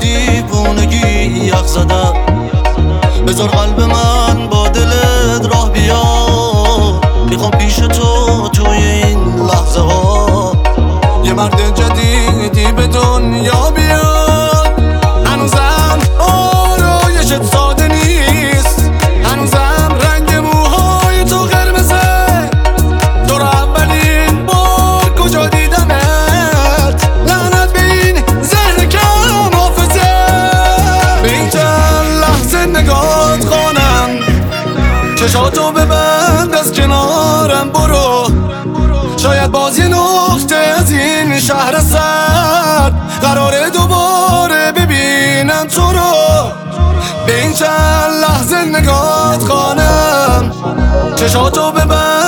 دیوونگی یخ زدم. بذار قلب من با دلت راه بیا، میخوام پیش تو توی این لحظه ها یه مرد جدیدی به دنیا بیاد. هنوزم آرایشت ساده نیست، هنوزم رنگ موهای تو قرمزه. تو رو اولین بار کجا دیدمت، لعنت به این ذهن کم حافظه. به این چند لحظه نگات خانم، چشاتو ببند از کنارم برو. شاید باز یه نقطه از این شهر سرد قراره دوباره ببینم تو رو. به این چند لحظه نگات خانم، چشاتو ببند